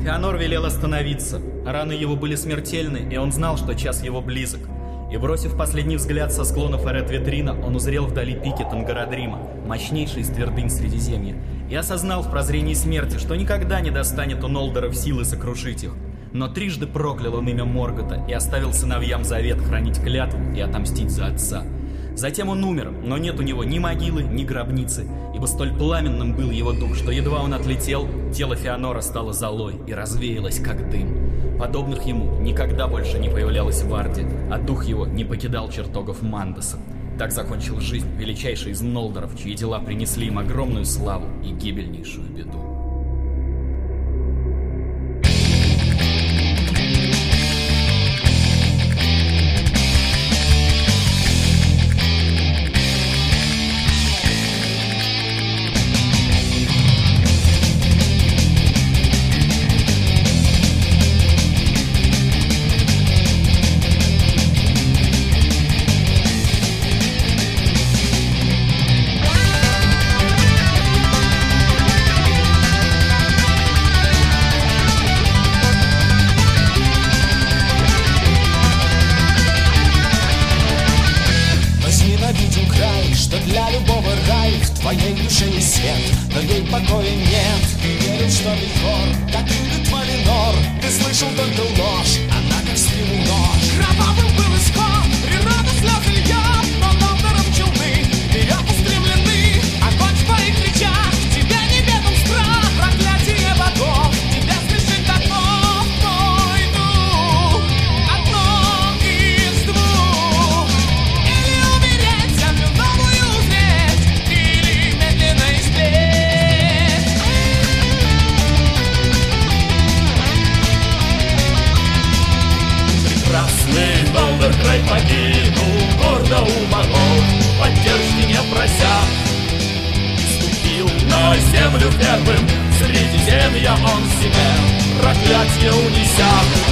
Феонор велел остановиться. Раны его были смертельны, и он знал, что час его близок. И бросив последний взгляд со склонов Эрет-Ветрина, он узрел вдали пики Тангарадрима, мощнейший из твердынь Средиземья, и осознал в прозрении смерти, что никогда не достанет у Нолдоров силы сокрушить их. Но трижды проклял он имя Моргота и оставил сыновьям завет хранить клятву и отомстить за отца. Затем он умер, но нет у него ни могилы, ни гробницы, ибо столь пламенным был его дух, что едва он отлетел, тело Феонора стало золой и развеялось, как дым. Подобных ему никогда больше не появлялось в Арде, а дух его не покидал чертогов Мандоса. Так закончил жизнь величайший из Нолдоров, чьи дела принесли им огромную славу и гибельнейшую беду. твоей душе есть свет, но ей покоя нет. Ты верил, что Мельхор, как любит Валинор. Ты слышал только ложь, она как стрелу нож. Кровавым был исход, природа слезы льет, но Нолдором челны вперед устремлены. Огонь в твоих речах, тебе неведом страх, проклятие богов, тебя смешит одно в твой дух, одно из двух. Или умереть, землю новую узреть, или медленно истлеть. Прекрасный Нолдор край погибнул, гордо умолол, поддержки не прося. Ступил на землю первым, среди земля он себе проклятие унеся.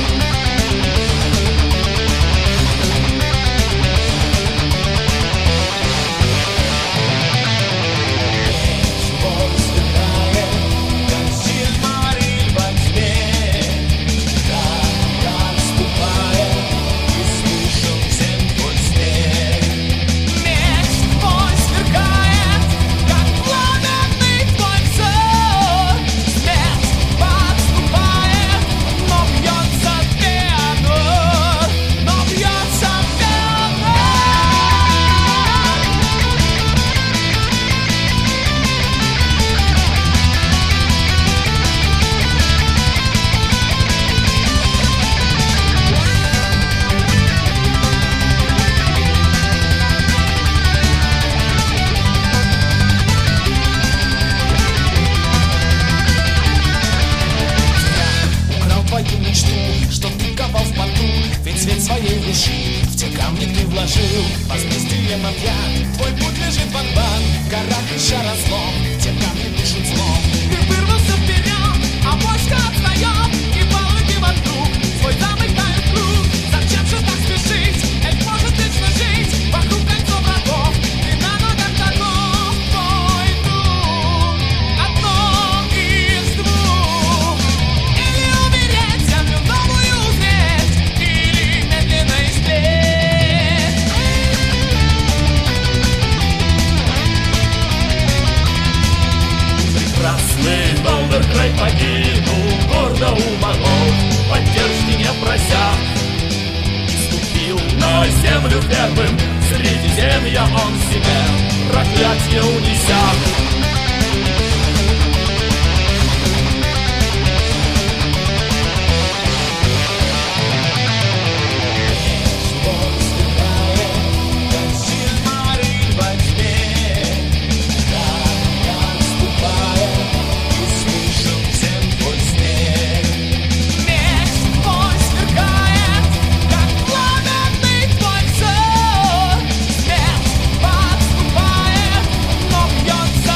В те камни ты вложил возмездием объят. Твой путь лежит в Анбан, в горах ища разлом. Те камни дышат злом. Ты вырвался вперед, а войско отстает. И палки вокруг, свой замыкает круг. Зачем же так спешить? Эльф может вечно жить. Вокруг кольцо врагов, ты на ногах таков. Твой дух, одно из двух. Или умереть, землю новую узреть, или медленно истлеть. Прекрасный Нолдор край погибнул, гордо умолол, поддержки не прося. Ступил на землю первым, среди земля он себе проклятие унеся. Смерть подступает, но бьется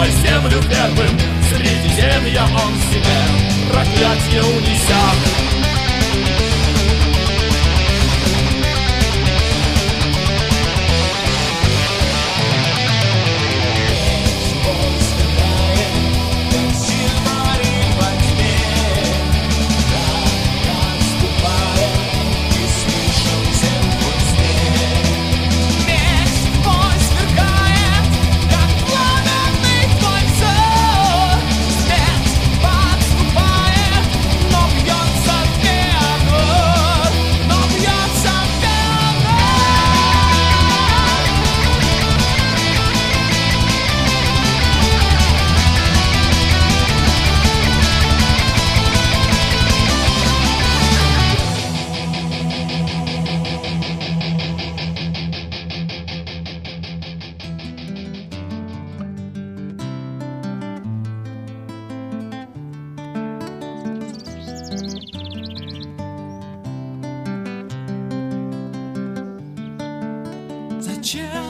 землю первым, Средиземья он себе проклятье унеся. Зачем